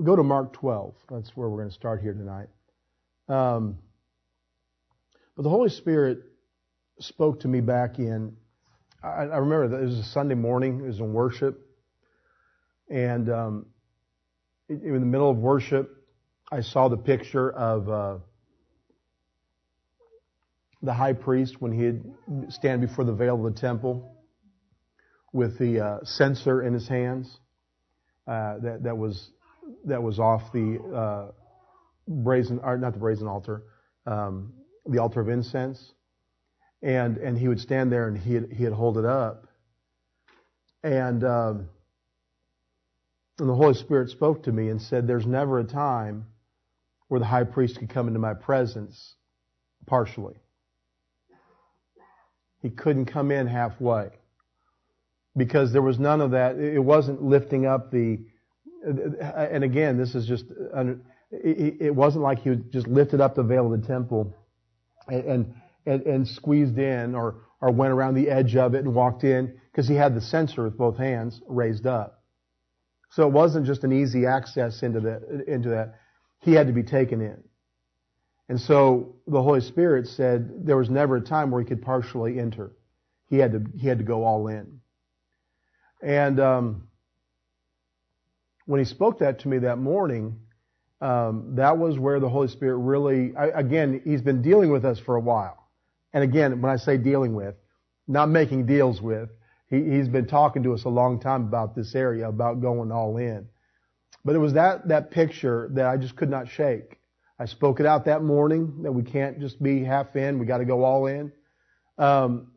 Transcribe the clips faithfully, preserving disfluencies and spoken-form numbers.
go to Mark twelve. That's where we're going to start here tonight. Um, but the Holy Spirit spoke to me back in, I, I remember that it was a Sunday morning, it was in worship. And um, in the middle of worship, I saw the picture of uh, the high priest when he'd stand before the veil of the temple with the uh, censer in his hands. Uh, that that was that was off the uh, brazen, or not the brazen altar, um, the altar of incense, and and he would stand there and he'd he'd hold it up, and um, and the Holy Spirit spoke to me and said, "There's never a time where the high priest could come into my presence partially. He couldn't come in halfway." Because there was none of that. It wasn't lifting up the, and again, this is just, it wasn't like he just lifted up the veil of the temple and and, and squeezed in or, or went around the edge of it and walked in, because he had the censer with both hands raised up. So it wasn't just an easy access into that, into that. He had to be taken in. And so the Holy Spirit said there was never a time where he could partially enter. He had to, he had to go all in. And um, when he spoke that to me that morning, um, that was where the Holy Spirit really, I, again, he's been dealing with us for a while. And again, when I say dealing with, not making deals with, he, he's been talking to us a long time about this area, about going all in. But it was that, that picture that I just could not shake. I spoke it out that morning, that we can't just be half in, we got to go all in. Um,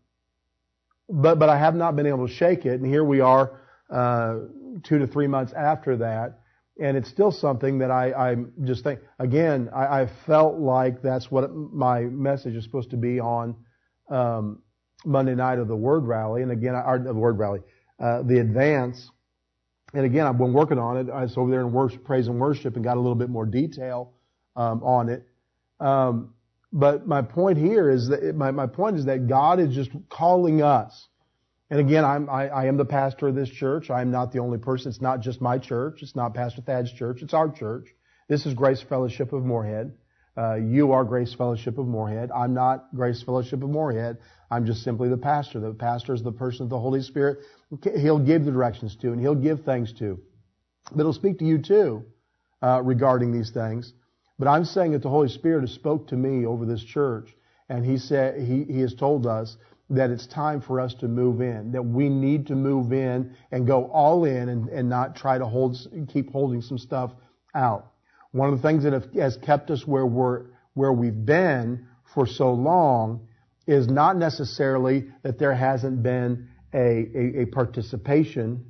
But but I have not been able to shake it, and here we are, uh, two to three months after that, and it's still something that I I just think. Again, I, I felt like that's what my message is supposed to be on um, Monday night of the Word Rally, and again, our the Word Rally, uh, the Advance, and again, I've been working on it. I was over there in worship, praise and worship, and got a little bit more detail um, on it. Um, But my point here is that my, my point is that God is just calling us. And again, I'm, I, I am the pastor of this church. I'm not the only person. It's not just my church. It's not Pastor Thad's church. It's our church. This is Grace Fellowship of Moorhead. Uh, you are Grace Fellowship of Moorhead. I'm not Grace Fellowship of Moorhead. I'm just simply the pastor. The pastor is the person of the Holy Spirit He'll give the directions to, and He'll give things to. But He'll speak to you too uh, regarding these things. But I'm saying that the Holy Spirit has spoke to me over this church, and He said He, he has told us that it's time for us to move in, that we need to move in and go all in, and, and not try to hold, keep holding some stuff out. One of the things that have, has kept us where we're where we've been for so long is not necessarily that there hasn't been a a, a participation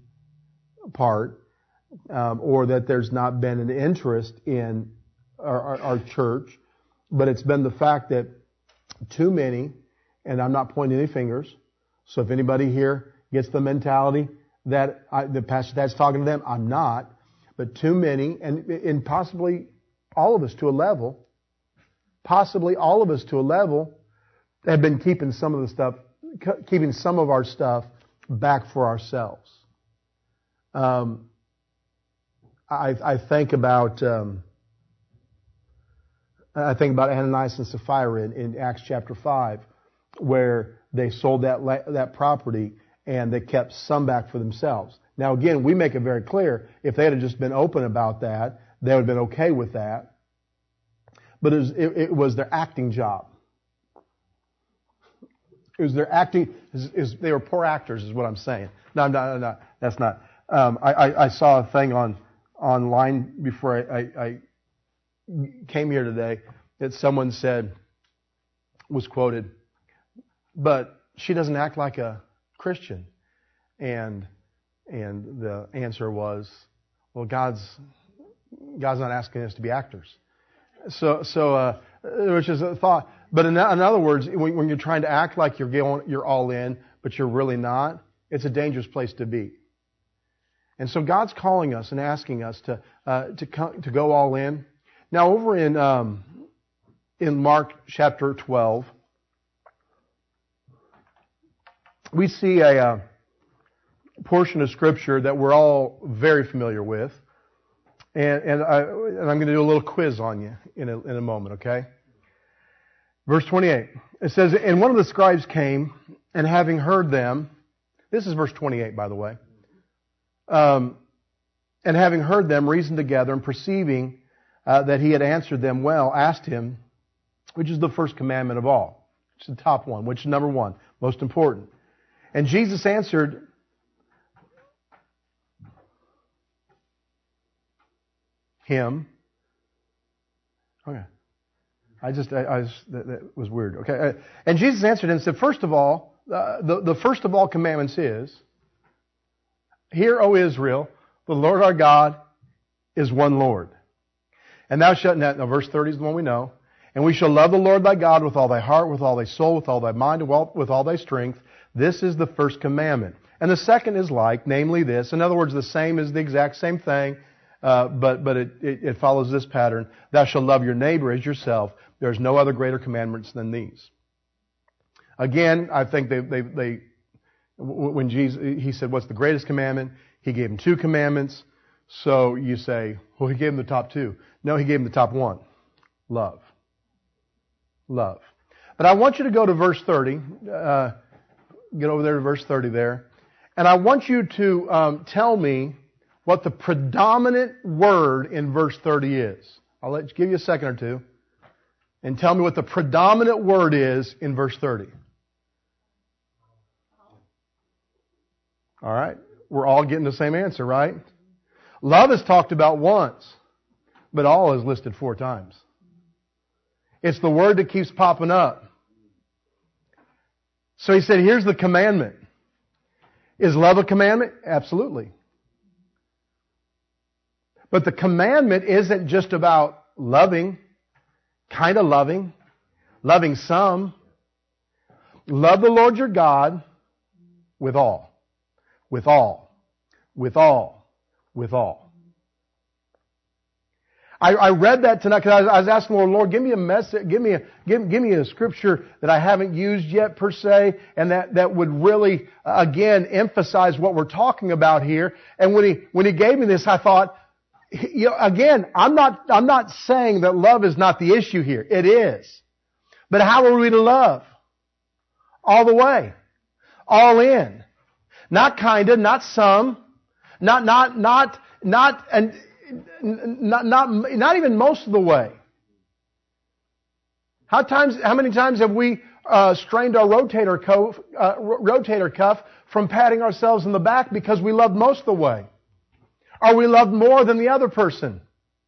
part, um, or that there's not been an interest in Our, our, our church, but it's been the fact that too many, and I'm not pointing any fingers, so if anybody here gets the mentality that I, the pastor that's talking to them, I'm not, but too many, and, and possibly all of us to a level, possibly all of us to a level, have been keeping some of the stuff, keeping some of our stuff back for ourselves. Um, I, I think about... Um, I think about Ananias and Sapphira in, in Acts chapter five, where they sold that that property and they kept some back for themselves. Now again, we make it very clear, if they had just been open about that, they would have been okay with that. But it was, it, it was their acting job. It was their acting, is, is, they were poor actors is what I'm saying. No, no, no, no that's not. Um, I, I, I saw a thing on online before I, I, I came here today that someone said, was quoted, but she doesn't act like a Christian. And and the answer was, well, God's God's not asking us to be actors. So so uh, which is a thought. But in, in other words, when, when you're trying to act like you're going, you're all in, but you're really not, it's a dangerous place to be. And so God's calling us and asking us to uh, to come, to go all in. Now, over in um, in Mark chapter twelve, we see a, a portion of Scripture that we're all very familiar with. And, and, I, and I'm going to do a little quiz on you in a, in a moment, okay? Verse twenty-eight. It says, and one of the scribes came, and having heard them, this is verse twenty-eight, by the way, um, and having heard them reason together, and perceiving uh, that he had answered them well, asked him, which is the first commandment of all. It's the top one, which is number one, most important. And Jesus answered, him. Okay. I just, I, I just, that, that was weird. Okay. And Jesus answered and said, first of all, uh, the, the first of all commandments is, hear, O Israel, the Lord our God is one Lord. And thou shalt not, now verse thirty is the one we know, and we shall love the Lord thy God with all thy heart, with all thy soul, with all thy mind, and with all thy strength. This is the first commandment. And the second is like, namely this. In other words, the same is the exact same thing, uh, but, but it, it, it follows this pattern. Thou shalt love your neighbor as yourself. There's no other greater commandments than these. Again, I think they, they, they, when Jesus, he said, what's the greatest commandment? He gave him two commandments. So you say, well, he gave him the top two. No, he gave him the top one. Love. Love. But I want you to go to verse thirty. Uh, get over there to verse thirty there. And I want you to um, tell me what the predominant word in verse thirty is. I'll let you, give you a second or two. And tell me what the predominant word is in verse thirty. All right. We're all getting the same answer, right? Love is talked about once, but all is listed four times. It's the word that keeps popping up. So he said, here's the commandment. Is love a commandment? Absolutely. But the commandment isn't just about loving, kind of loving, loving some. Love the Lord your God with all, with all, with all, with all. I, I read that tonight because I was, I was asking the Lord, Lord, give me a message, give me a, give, give me a scripture that I haven't used yet per se, and that, that would really, uh, again, emphasize what we're talking about here. And when he, when he gave me this, I thought, you know, again, I'm not, I'm not saying that love is not the issue here. It is. But how are we to love? All the way. All in. Not kinda, not some, not, not, not, not, and, Not, not, not even most of the way. How times, how many times have we uh, strained our rotator cuff, uh, rotator cuff from patting ourselves in the back because we loved most of the way? Or we loved more than the other person?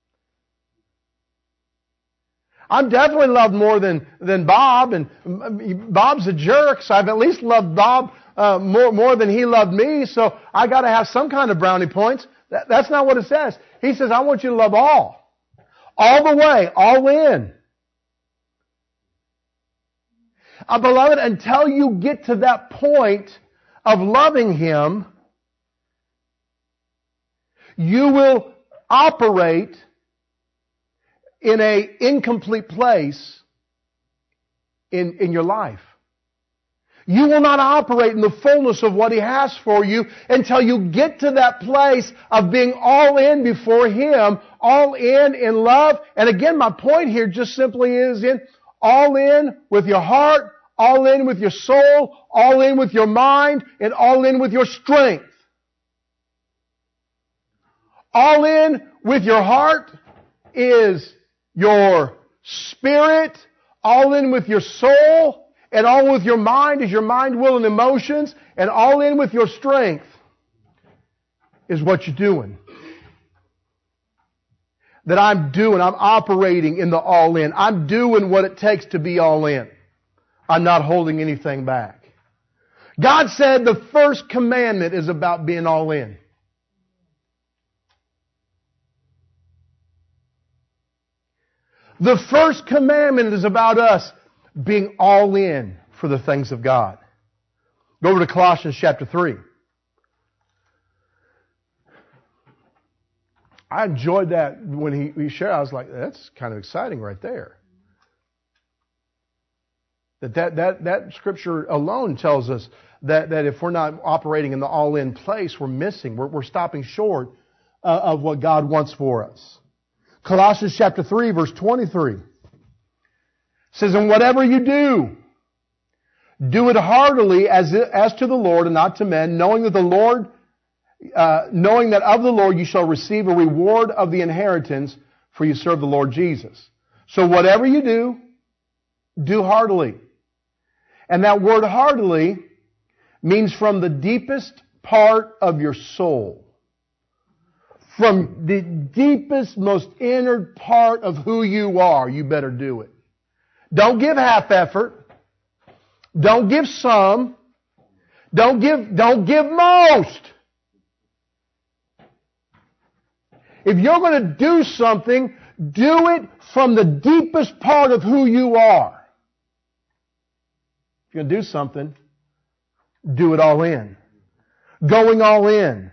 I'm definitely loved more than, than Bob, and Bob's a jerk, so I've at least loved Bob uh, more, more than he loved me, so I gotta have some kind of brownie points. That, that's not what it says. He says, I want you to love all. All the way. All in. Uh, beloved, until you get to that point of loving Him, you will operate in an incomplete place in, in your life. You will not operate in the fullness of what He has for you until you get to that place of being all in before Him, all in in love. And again, my point here just simply is in all in with your heart, all in with your soul, all in with your mind, and all in with your strength. All in with your heart is your spirit, all in with your soul, and all with your mind is your mind, will, and emotions. And all in with your strength is what you're doing. That I'm doing, I'm operating in the all in. I'm doing what it takes to be all in. I'm not holding anything back. God said the first commandment is about being all in. The first commandment is about us being all in for the things of God. Go over to Colossians chapter three. I enjoyed that when he, he shared. I was like, that's kind of exciting right there. That, that, that, that scripture alone tells us that, that if we're not operating in the all-in place, we're missing. We're, we're stopping short uh, of what God wants for us. Colossians chapter three, verse twenty-three says, "And whatever you do, do it heartily as, as to the Lord and not to men, knowing that the Lord, uh, knowing that of the Lord you shall receive a reward of the inheritance, for you serve the Lord Jesus." So whatever you do, do heartily. And that word heartily means from the deepest part of your soul. From the deepest, most inner part of who you are, you better do it. Don't give half effort. Don't give some. Don't give, don't give most. If you're going to do something, do it from the deepest part of who you are. If you're going to do something, do it all in. Going all in.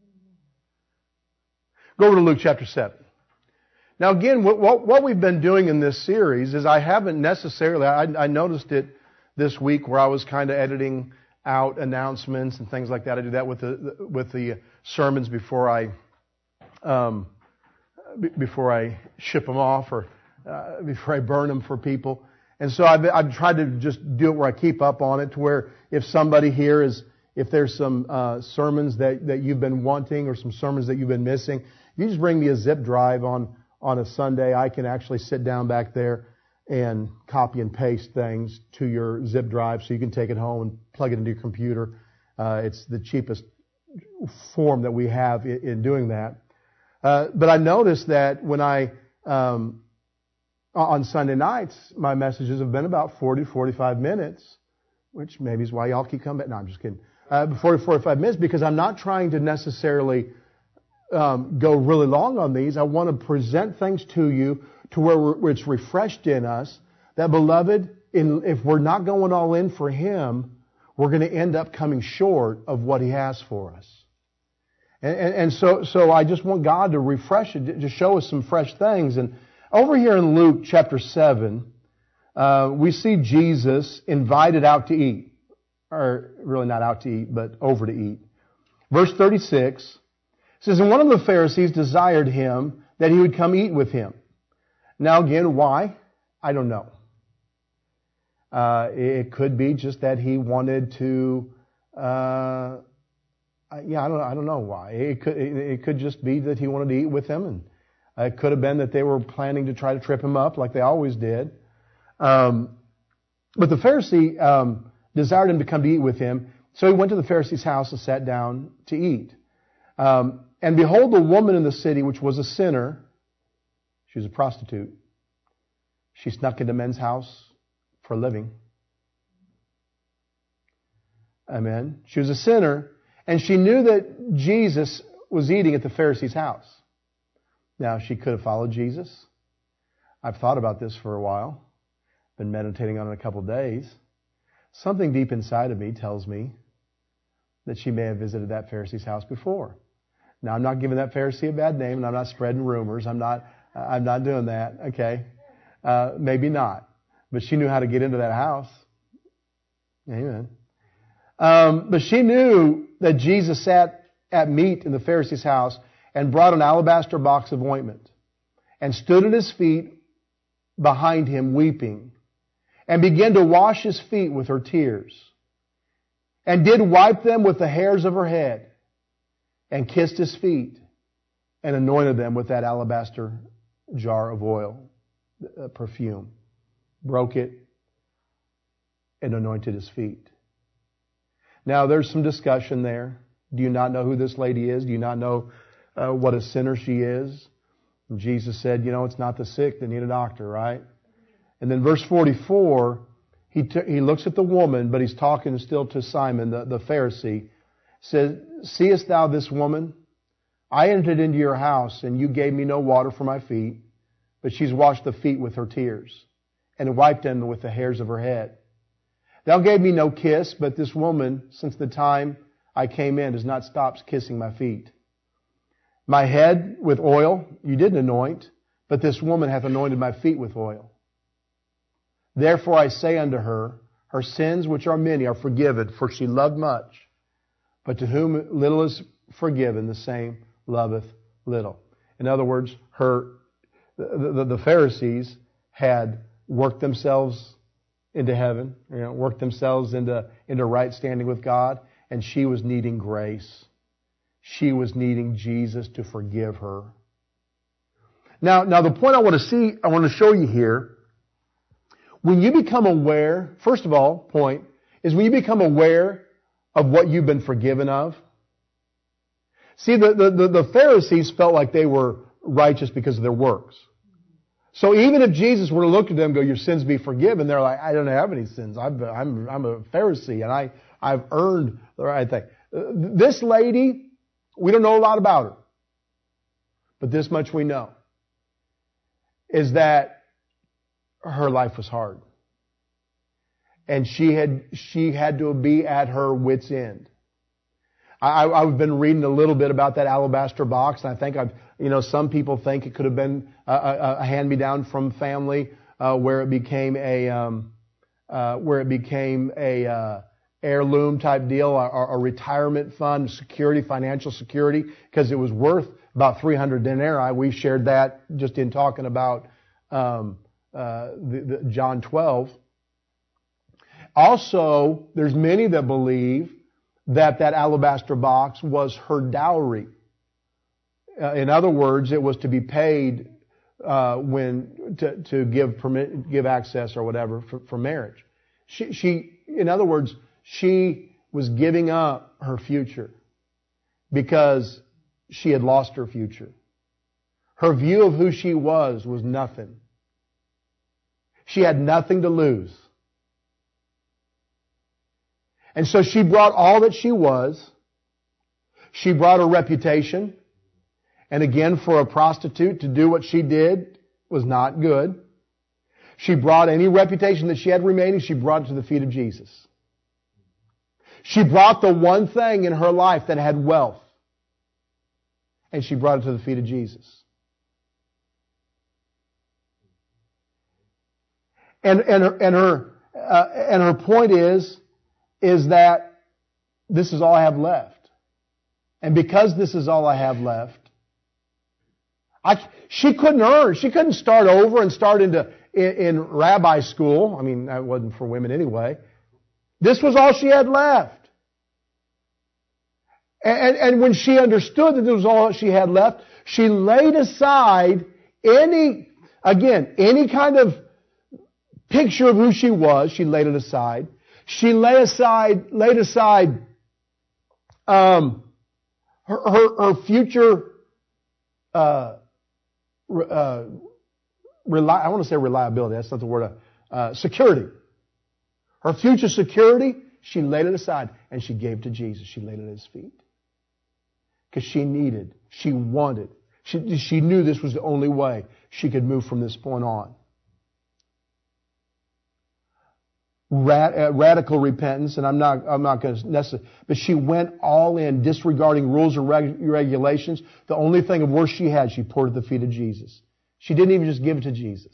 Go over to Luke chapter seven. Now again, what, what, what we've been doing in this series is I haven't necessarily, I, I noticed it this week where I was kind of editing out announcements and things like that. I do that with the, with the sermons before I, um, b- before I ship them off or uh, before I burn them for people. And so I've, I've tried to just do it where I keep up on it to where if somebody here is, if there's some uh, sermons that, that you've been wanting or some sermons that you've been missing, if you just bring me a zip drive on, on a Sunday, I can actually sit down back there and copy and paste things to your zip drive so you can take it home and plug it into your computer. Uh, it's the cheapest form that we have in, in doing that. Uh, but I noticed that when I, um, on Sunday nights, my messages have been about forty, forty-five minutes, which maybe is why y'all keep coming back. No, I'm just kidding. Uh, forty, forty-five minutes because I'm not trying to necessarily um, go really long on these. I want to present things to you to where, we're, where it's refreshed in us that, beloved, in, if we're not going all in for Him, we're going to end up coming short of what He has for us. And, and, and so, so I just want God to refresh it, to show us some fresh things. And over here in Luke chapter seven, uh, we see Jesus invited out to eat. Or really not out to eat, but over to eat. Verse thirty-six says, "And one of the Pharisees desired Him that He would come eat with him." Now again, why? I don't know. Uh, it could be just that he wanted to, uh, yeah, I don't, I don't know why. It could, it could just be that he wanted to eat with him, and it could have been that they were planning to try to trip him up like they always did. Um, but the Pharisee um, desired him to come to eat with him, so he went to the Pharisee's house and sat down to eat. Um, and behold, a woman in the city, which was a sinner, she was a prostitute. She snuck into men's house for a living. Amen. She was a sinner, and she knew that Jesus was eating at the Pharisee's house. Now, she could have followed Jesus. I've thought about this for a while. Been meditating on it a couple of days. Something deep inside of me tells me that she may have visited that Pharisee's house before. Now, I'm not giving that Pharisee a bad name, and I'm not spreading rumors. I'm not, I'm not doing that, okay? Uh, maybe not. But she knew how to get into that house. Amen. Um, but she knew that Jesus sat at meat in the Pharisee's house and brought an alabaster box of ointment and stood at His feet behind Him weeping and began to wash His feet with her tears and did wipe them with the hairs of her head and kissed His feet and anointed them with that alabaster jar of oil, uh, perfume, broke it and anointed His feet. Now there's some discussion there. Do you not know who this lady is? Do you not know uh, what a sinner she is? And Jesus said, you know, it's not the sick that need a doctor, right? And then verse forty-four, he t- he looks at the woman, but he's talking still to Simon, the, the Pharisee. Says, "Seest thou this woman? I entered into your house, and you gave me no water for my feet, but she's washed the feet with her tears, and wiped them with the hairs of her head. Thou gave me no kiss, but this woman, since the time I came in, has not stopped kissing my feet. My head with oil you didn't anoint, but this woman hath anointed my feet with oil. Therefore I say unto her, her sins, which are many, are forgiven, for she loved much. But to whom little is forgiven, the same loveth little. In other words, her the, the, the Pharisees had worked themselves into heaven, you know, worked themselves into, into right standing with God, and she was needing grace. She was needing Jesus to forgive her. Now, now the point I want to see, I want to show you here, when you become aware, first of all, point, is when you become aware of what you've been forgiven of. See, the, the, the, the Pharisees felt like they were righteous because of their works. So even if Jesus were to look at them and go, your sins be forgiven, they're like, I don't have any sins. I'm, I'm, I'm a Pharisee and I, I've earned the right thing. This lady, we don't know a lot about her. But this much we know, is that her life was hard. And she had, she had to be at her wit's end. I, I've been reading a little bit about that alabaster box, and I think I've, you know, some people think it could have been a, a, a hand-me-down from family, uh, where it became a, um, uh, where it became a uh, heirloom type deal, or a retirement fund, security, financial security, because it was worth about three hundred denarii. We shared that just in talking about um, uh, the, the John twelve. Also, there's many that believe that that alabaster box was her dowry. Uh, in other words, it was to be paid uh, when to, to give permit, give access or whatever for, for marriage. She, she, in other words, she was giving up her future because she had lost her future. Her view of who she was was nothing. She had nothing to lose. And so she brought all that she was. She brought her reputation. And again, for a prostitute to do what she did was not good. She brought any reputation that she had remaining, she brought it to the feet of Jesus. She brought the one thing in her life that had wealth, and she brought it to the feet of Jesus. And, and her, and her, uh, and her point is, is that this is all I have left. And because this is all I have left, I, she couldn't earn. She couldn't start over and start into in, in rabbi school. I mean, that wasn't for women anyway. This was all she had left. And, and when she understood that this was all she had left, she laid aside any, again, any kind of picture of who she was. She laid it aside. She lay aside, laid aside um, her, her, her future. Uh, uh, reli- I want to say reliability. That's not the word. Uh, security. Her future security. She laid it aside and she gave to Jesus. She laid it at His feet because she needed, she wanted, she she knew this was the only way she could move from this point on. Rad, uh, radical repentance, and I'm not, I'm not going to necessarily, but she went all in, disregarding rules or reg, regulations. The only thing of worth she had, she poured at the feet of Jesus. She didn't even just give it to Jesus.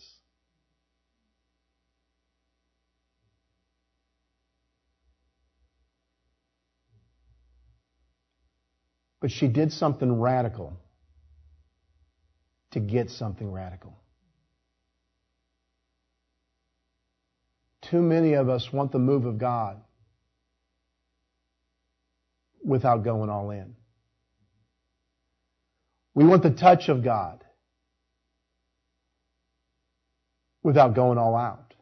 But she did something radical to get something radical. Too many of us want the move of God without going all in. We want the touch of God without going all out.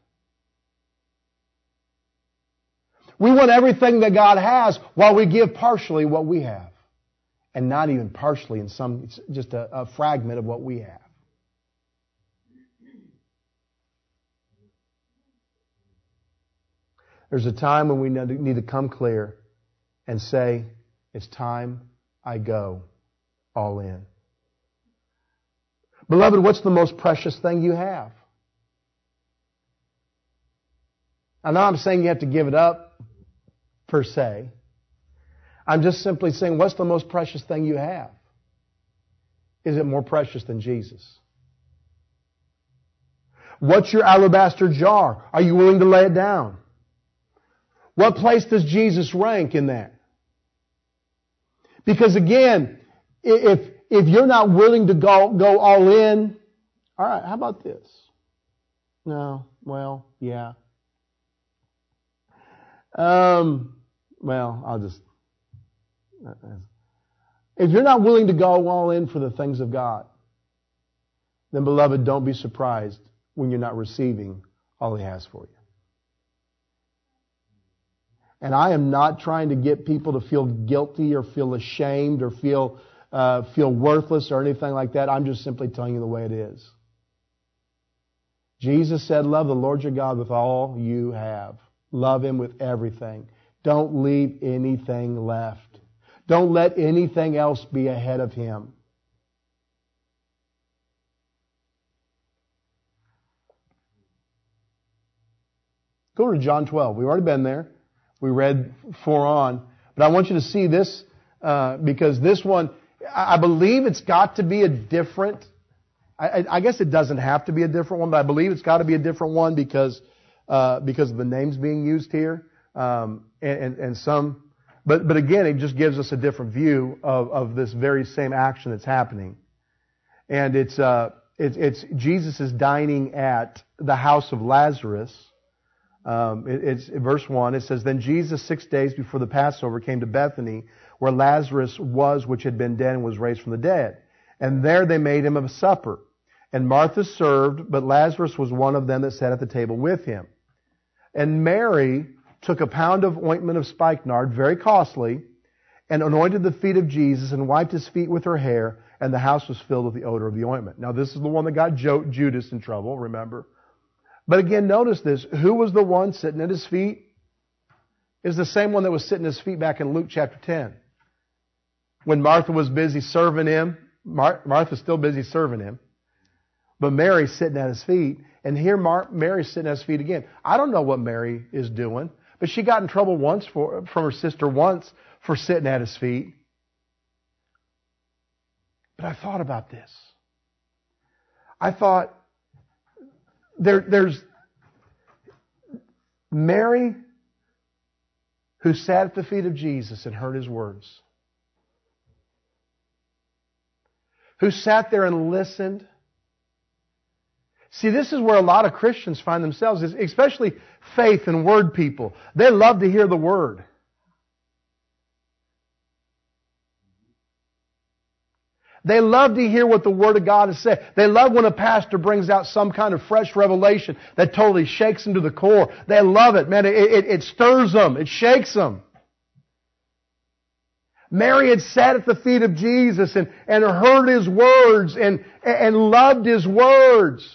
We want everything that God has while we give partially what we have. And not even partially in some, it's just a, a fragment of what we have. There's a time when we need to come clear and say, it's time I go all in. Beloved, what's the most precious thing you have? I'm not saying you have to give it up, per se. I'm just simply saying, what's the most precious thing you have? Is it more precious than Jesus? What's your alabaster jar? Are you willing to lay it down? What place does Jesus rank in that? Because again, if if you're not willing to go, go all in, all right, how about this? No, well, yeah. Um, well, I'll just... If you're not willing to go all in for the things of God, then, beloved, don't be surprised when you're not receiving all He has for you. And I am not trying to get people to feel guilty or feel ashamed or feel uh, feel worthless or anything like that. I'm just simply telling you the way it is. Jesus said, love the Lord your God with all you have. Love Him with everything. Don't leave anything left. Don't let anything else be ahead of Him. Go to John twelve. We've already been there. We read four on. But I want you to see this uh, because this one, I believe it's got to be a different, I, I guess it doesn't have to be a different one, but I believe it's got to be a different one because uh, because of the names being used here. Um, and, and, and some, but, but again, it just gives us a different view of, of this very same action that's happening. And it's, uh, it's, it's Jesus is dining at the house of Lazarus. Um, it, it's verse one. It says, then Jesus, six days before the Passover, came to Bethany, where Lazarus was, which had been dead and was raised from the dead. And there they made him a supper. And Martha served, but Lazarus was one of them that sat at the table with him. And Mary took a pound of ointment of spikenard, very costly, and anointed the feet of Jesus and wiped His feet with her hair, and the house was filled with the odor of the ointment. Now, this is the one that got Jo- Judas in trouble, remember? But again, notice this. Who was the one sitting at His feet? Is the same one that was sitting at His feet back in Luke chapter ten. When Martha was busy serving Him. Mar- Martha's still busy serving Him. But Mary's sitting at His feet. And here Mar- Mary's sitting at His feet again. I don't know what Mary is doing. But she got in trouble once for, from her sister once for sitting at His feet. But I thought about this. I thought, There, there's Mary who sat at the feet of Jesus and heard His words. Who sat there and listened. See, this is where a lot of Christians find themselves, especially faith and word people. They love to hear the Word. They love to hear what the Word of God has said. They love when a pastor brings out some kind of fresh revelation that totally shakes them to the core. They love it. Man, it, it, it stirs them. It shakes them. Mary had sat at the feet of Jesus and, and heard His words and, and loved His words.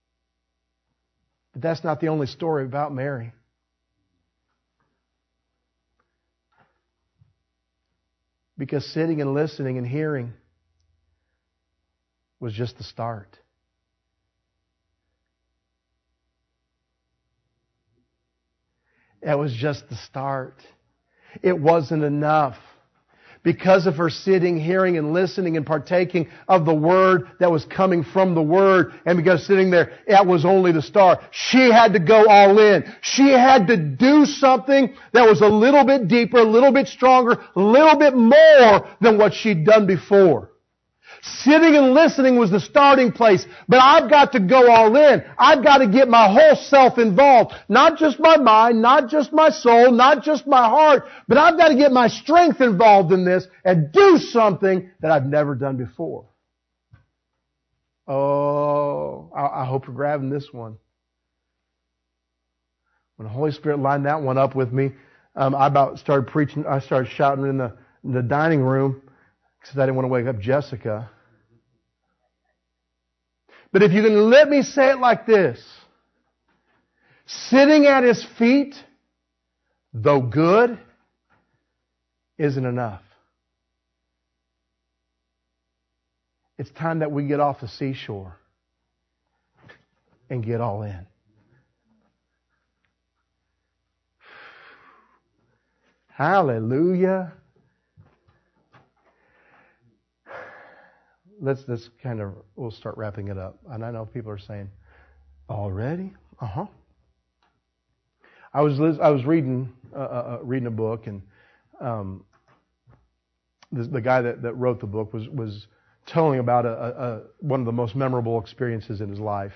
But that's not the only story about Mary. Because sitting and listening and hearing was just the start. It was just the start. It wasn't enough. Because of her sitting, hearing, and listening and partaking of the Word that was coming from the Word, and because sitting there, that was only the start. She had to go all in. She had to do something that was a little bit deeper, a little bit stronger, a little bit more than what she'd done before. Sitting and listening was the starting place, but I've got to go all in. I've got to get my whole self involved. Not just my mind, not just my soul, not just my heart, but I've got to get my strength involved in this and do something that I've never done before. Oh, I, I hope you're grabbing this one. When the Holy Spirit lined that one up with me, um, I about started preaching, I started shouting in the, in the dining room, because I didn't want to wake up Jessica. But if you can let me say it like this. Sitting at His feet, though good, isn't enough. It's time that we get off the seashore and get all in. Hallelujah. Let's let's kind of we'll start wrapping it up. And I know people are saying, "Already? Uh huh." I was I was reading uh, uh, reading a book, and um, the, the guy that, that wrote the book was was telling about a, a, a one of the most memorable experiences in his life.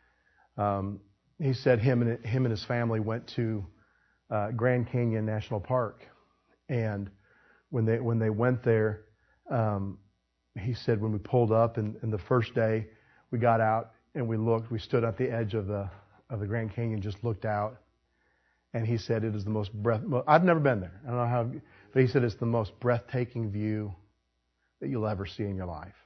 Um, he said him and him and his family went to uh, Grand Canyon National Park, and when they when they went there, um, he said when we pulled up and, and the first day we got out and we looked, we stood at the edge of the of the Grand Canyon, just looked out, and he said it is the most breath. I've never been there. I don't know how, but he said it's the most breathtaking view that you'll ever see in your life.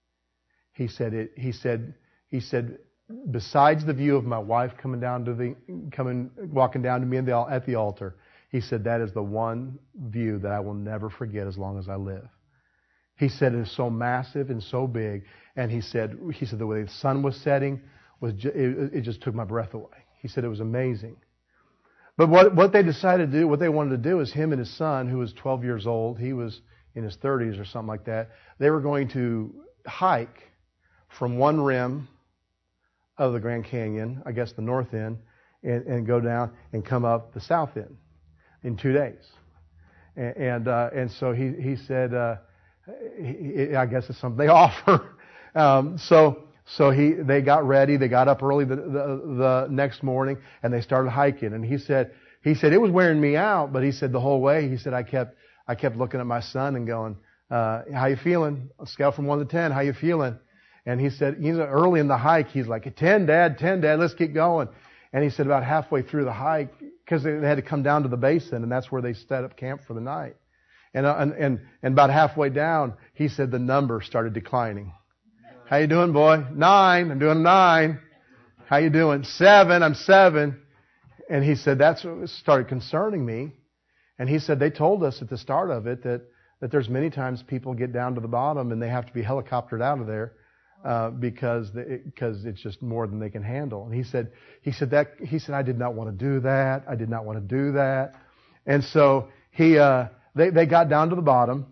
He said it. He said. He said. Besides the view of my wife coming down to the coming walking down to me in the, at the altar, he said that is the one view that I will never forget as long as I live. He said it is so massive and so big, and he said he said the way the sun was setting was ju- it, it just took my breath away. He said it was amazing. But what what they decided to do, what they wanted to do, is him and his son, who was twelve years old, he was in his thirties or something like that. They were going to hike from one rim of the Grand Canyon, I guess the north end, and, and go down and come up the south end in two days. And and, uh, and so he he said, uh, he, I guess it's something they offer. Um, so so he they got ready. They got up early the, the the next morning and they started hiking. And he said he said it was wearing me out, but he said the whole way he said I kept I kept looking at my son and going, uh, how you feeling? A scale from one to ten, how you feeling? And he said, you know, early in the hike, he's like, ten, Dad, ten, Dad, let's keep going. And he said about halfway through the hike, because they had to come down to the basin, and that's where they set up camp for the night. And, uh, and, and, and about halfway down, he said the number started declining. How you doing, boy? Nine. I'm doing nine. How you doing? Seven. I'm seven. And he said that's what started concerning me. And he said they told us at the start of it that, that there's many times people get down to the bottom and they have to be helicoptered out of there. Uh, because because it's just more than they can handle. And he said he said that he said I did not want to do that. I did not want to do that. And so he uh, they they got down to the bottom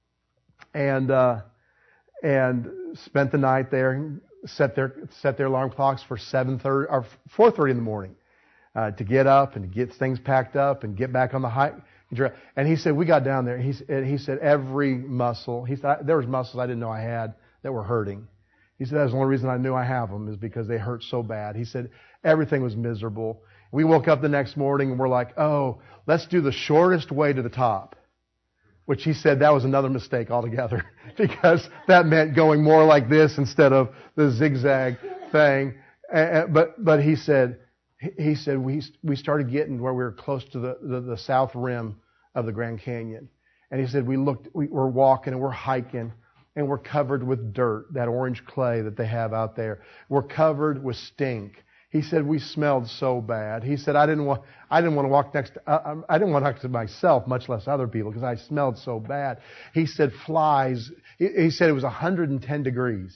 and uh, and spent the night there. Set their set their alarm clocks for seven thirty or four thirty in the morning uh, to get up and get things packed up and get back on the hike. And he said we got down there. He and he said every muscle. He said there was muscles I didn't know I had that were hurting. He said, that's the only reason I knew I have them is because they hurt so bad. He said, everything was miserable. We woke up the next morning and we're like, oh, let's do the shortest way to the top. Which he said that was another mistake altogether because that meant going more like this instead of the zigzag thing. But, but he said, he said, we, we started getting where we were close to the, the, the south rim of the Grand Canyon. And he said, we looked, we were walking and we're hiking. And we're covered with dirt, that orange clay that they have out there. We're covered with stink. He said we smelled so bad. He said I didn't want I didn't want to walk next to, uh, I didn't want to walk to myself, much less other people, because I smelled so bad. He said flies. He, he said it was one hundred ten degrees.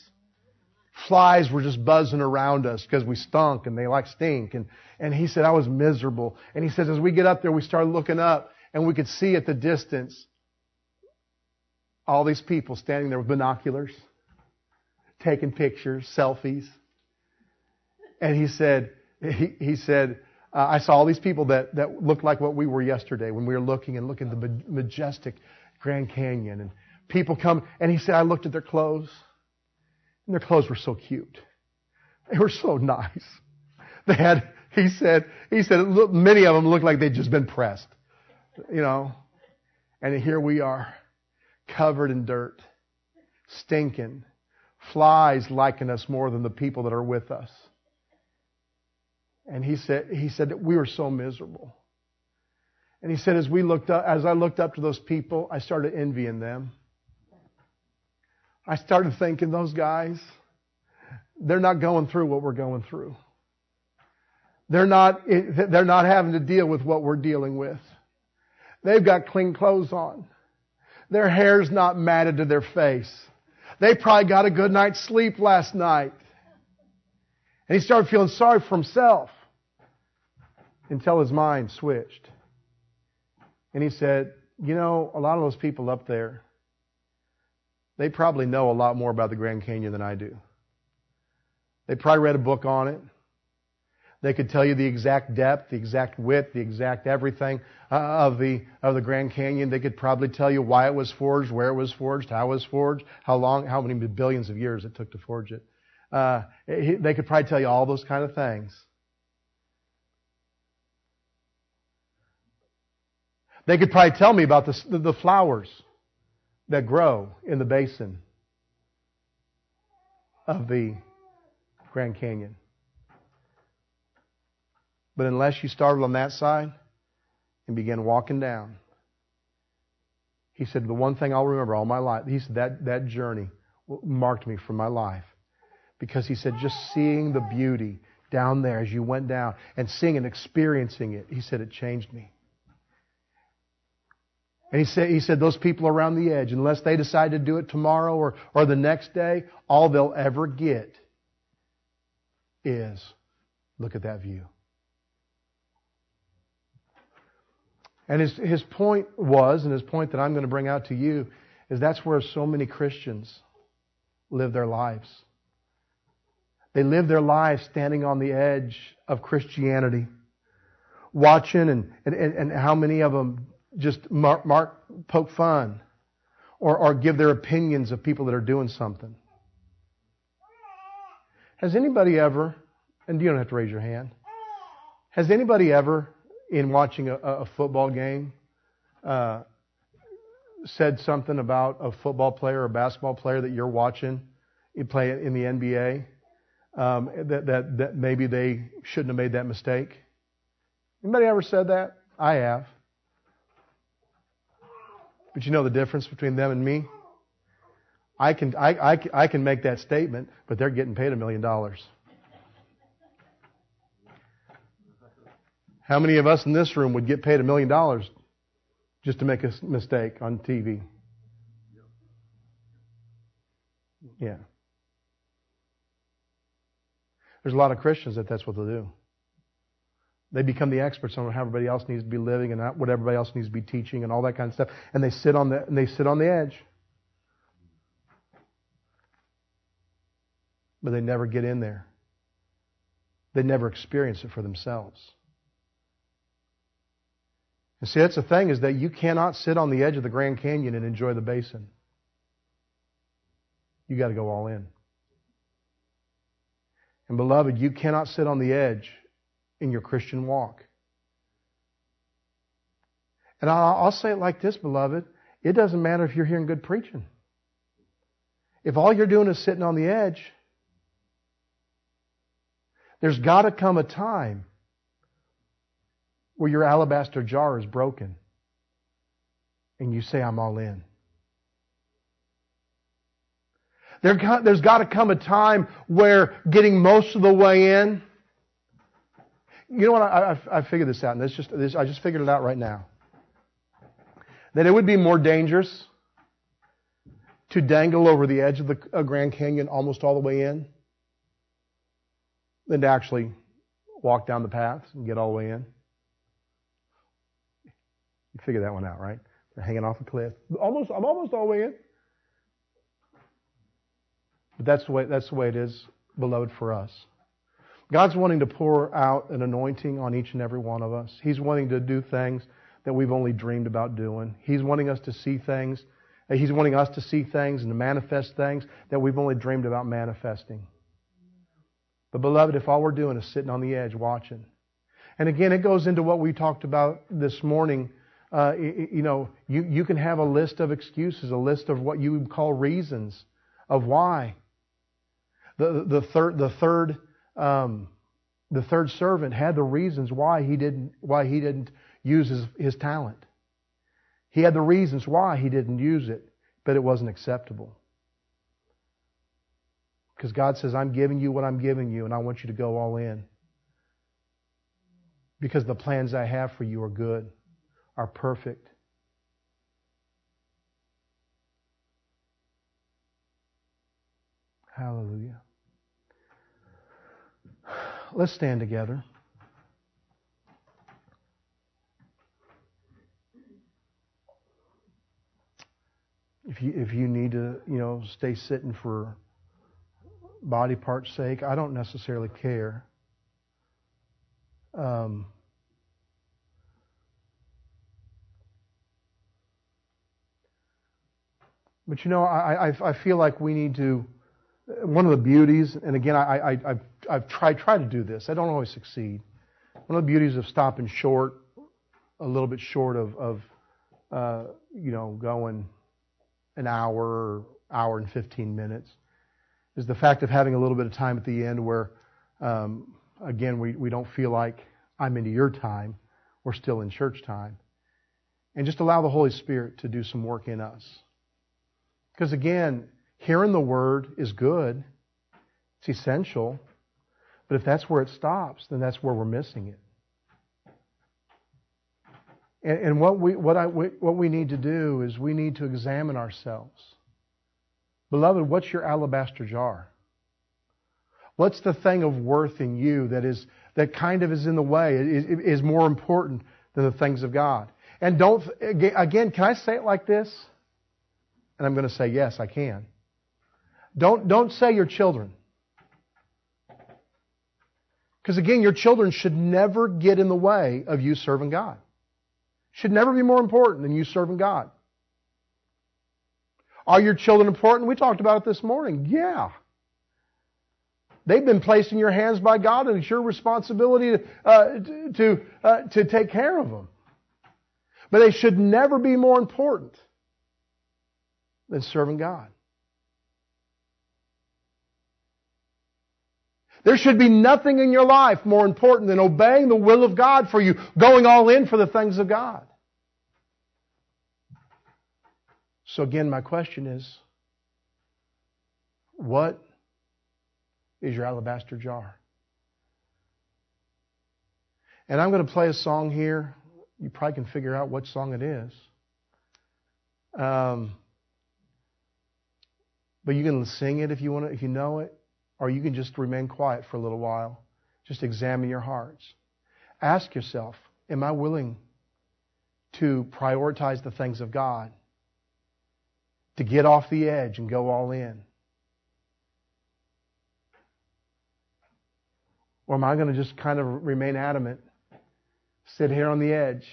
Flies were just buzzing around us because we stunk and they like stink. And and he said I was miserable. And he says as we get up there, we started looking up and we could see at the distance all these people standing there with binoculars, taking pictures, selfies. And he said, he, he said, uh, I saw all these people that, that looked like what we were yesterday when we were looking and looking at the majestic Grand Canyon. And people come, and he said, I looked at their clothes, and their clothes were so cute. They were so nice. They had, he said, he said, look, many of them looked like they'd just been pressed, you know. And here we are, covered in dirt, stinking, flies liking us more than the people that are with us. And he said, he said that we were so miserable. And he said, as we looked up, as I looked up to those people, I started envying them. I started thinking, those guys, they're not going through what we're going through. They're not, they're not having to deal with what we're dealing with. They've got clean clothes on. Their hair's not matted to their face. They probably got a good night's sleep last night. And he started feeling sorry for himself until his mind switched. And he said, you know, a lot of those people up there, they probably know a lot more about the Grand Canyon than I do. They probably read a book on it. They could tell you the exact depth, the exact width, the exact everything uh, of the of the Grand Canyon. They could probably tell you why it was forged, where it was forged, how it was forged, how long, how many billions of years it took to forge it. Uh, it they could probably tell you all those kind of things. They could probably tell me about the, the flowers that grow in the basin of the Grand Canyon. But unless you started on that side and began walking down, he said, the one thing I'll remember all my life, he said that, that journey marked me for my life. Because he said, just seeing the beauty down there as you went down and seeing and experiencing it, he said, it changed me. And he said, he said, those people around the edge, unless they decide to do it tomorrow or, or the next day, all they'll ever get is, look at that view. And his, his point was, and his point that I'm going to bring out to you, is that's where so many Christians live their lives. They live their lives standing on the edge of Christianity, watching and, and, and how many of them just mark, mark poke fun or, or give their opinions of people that are doing something. Has anybody ever, and you don't have to raise your hand, has anybody ever, in watching a, a football game, uh, said something about a football player or a basketball player that you're watching, you play in the N B A, um, that, that, that maybe they shouldn't have made that mistake? Anybody ever said that? I have. But you know the difference between them and me? I can I, I, I can make that statement, but they're getting paid a million dollars. How many of us in this room would get paid a million dollars just to make a mistake on T V? Yeah. There's a lot of Christians that that's what they'll do. They become the experts on how everybody else needs to be living and what everybody else needs to be teaching and all that kind of stuff. And they sit on the and they sit on the edge. But they never get in there. They never experience it for themselves. And see, that's the thing, is that you cannot sit on the edge of the Grand Canyon and enjoy the basin. You got to go all in. And beloved, you cannot sit on the edge in your Christian walk. And I'll, I'll say it like this, beloved. It doesn't matter if you're hearing good preaching. If all you're doing is sitting on the edge, there's got to come a time where your alabaster jar is broken and you say, I'm all in. There, there's got to come a time where getting most of the way in. You know what? I, I, I figured this out, and this just this, I just figured it out right now. That it would be more dangerous to dangle over the edge of the uh, Grand Canyon almost all the way in than to actually walk down the paths and get all the way in. You figure that one out, right? They're hanging off a cliff. Almost, I'm almost all the way in. But that's the way that's the way it is, beloved, for us. God's wanting to pour out an anointing on each and every one of us. He's wanting to do things that we've only dreamed about doing. He's wanting us to see things. He's wanting us to see things and to manifest things that we've only dreamed about manifesting. But beloved, if all we're doing is sitting on the edge watching. And again, it goes into what we talked about this morning. Uh, you know, you, you can have a list of excuses, a list of what you would call reasons of why. The, the third, the third, um, the third servant had the reasons why he didn't, why he didn't use his, his talent. He had the reasons why he didn't use it, but it wasn't acceptable. Because God says, I'm giving you what I'm giving you, and I want you to go all in. Because the plans I have for you are good, are perfect. Hallelujah. Let's stand together. If you if you need to, you know, stay sitting for body part's sake, I don't necessarily care. Um, but you know, I, I, I feel like we need to, one of the beauties, and again, I, I, I've, I've tried, tried to do this. I don't always succeed. One of the beauties of stopping short, a little bit short of, of uh, you know, going an hour or hour and fifteen minutes, is the fact of having a little bit of time at the end where, um, again, we, we don't feel like I'm into your time. We're still in church time. And just allow the Holy Spirit to do some work in us. Because again, hearing the Word is good. It's essential. But if that's where it stops, then that's where we're missing it. And, and what we what I what we need to do is we need to examine ourselves. Beloved, what's your alabaster jar? What's the thing of worth in you that is that kind of is in the way, is, is more important than the things of God? And don't, again, can I say it like this? And I'm going to say, yes, I can. Don't, don't say your children. Because again, your children should never get in the way of you serving God. Should never be more important than you serving God. Are your children important? We talked about it this morning. Yeah. They've been placed in your hands by God, and it's your responsibility to, uh, to, uh, to take care of them. But they should never be more important than serving God. There should be nothing in your life more important than obeying the will of God for you, going all in for the things of God. So again, my question is, what is your alabaster jar? And I'm going to play a song here. You probably can figure out what song it is. Um, but you can sing it if you want to, if you know it, or you can just remain quiet for a little while. Just examine your hearts. Ask yourself, am I willing to prioritize the things of God? To get off the edge and go all in? Or am I going to just kind of remain adamant, sit here on the edge,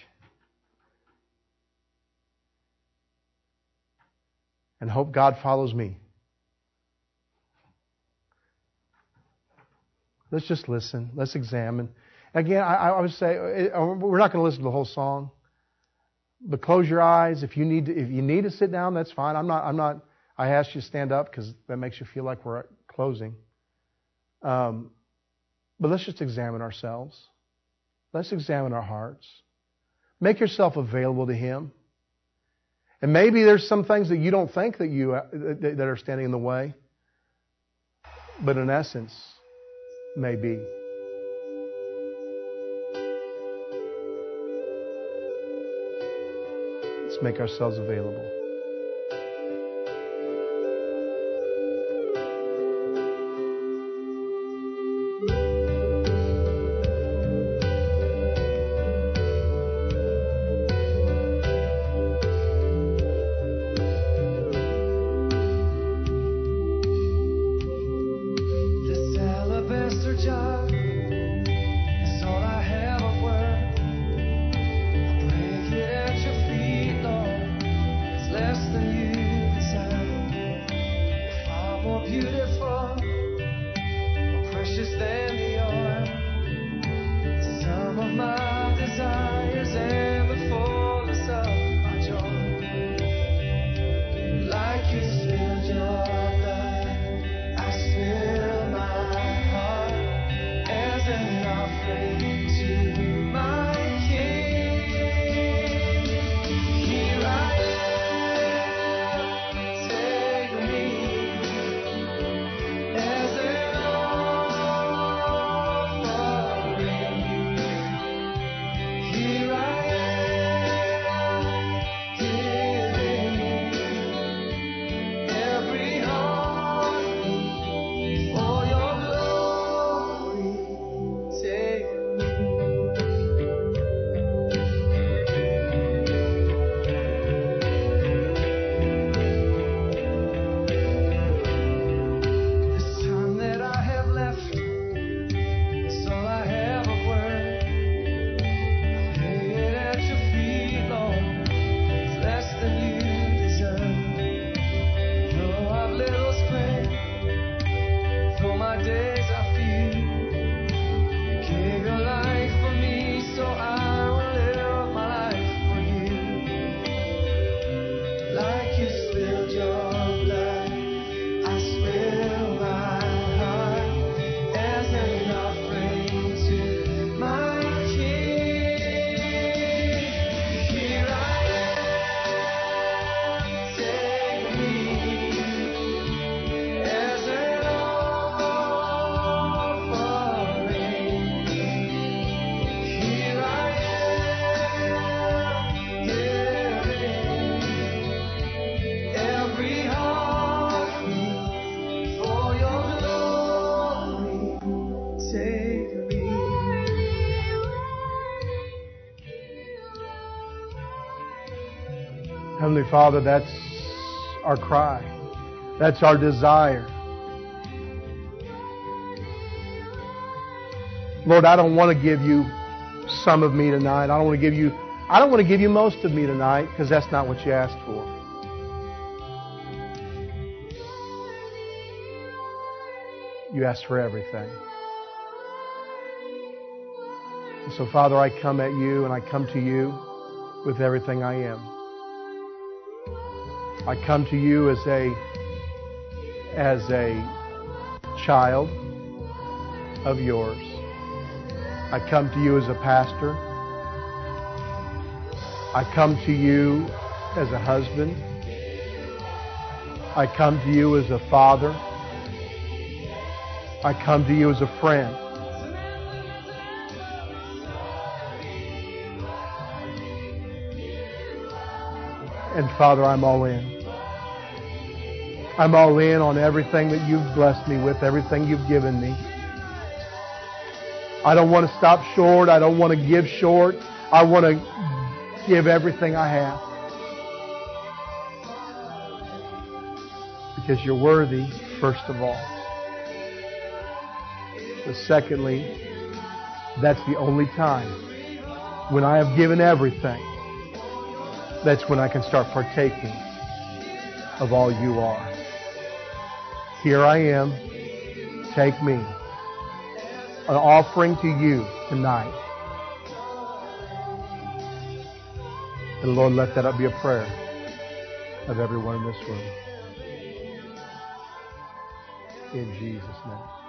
and hope God follows me? Let's just listen. Let's examine. Again, I, I would say we're not going to listen to the whole song, but close your eyes. If you need to, if you need to sit down, that's fine. I'm not. I'm not. I asked you to stand up because that makes you feel like we're closing. Um, but let's just examine ourselves. Let's examine our hearts. Make yourself available to Him. And maybe there's some things that you don't think that you that are standing in the way, but in essence, may be. Let's make ourselves available. Here Heavenly Father, that's our cry. That's our desire. Lord, I don't want to give you some of me tonight. I don't want to give you I don't want to give you most of me tonight, because that's not what you asked for. You asked for everything. And so, Father, I come at you and I come to you with everything I am. I come to you as a as a child of yours. I come to you as a pastor. I come to you as a husband. I come to you as a father. I come to you as a friend. And Father, I'm all in. I'm all in on everything that you've blessed me with, everything you've given me. I don't want to stop short. I don't want to give short. I want to give everything I have. Because you're worthy, first of all. But secondly, that's the only time when I have given everything, that's when I can start partaking of all you are. Here I am. Take me. An offering to you tonight. And Lord, let that be a prayer of everyone in this room. In Jesus' name.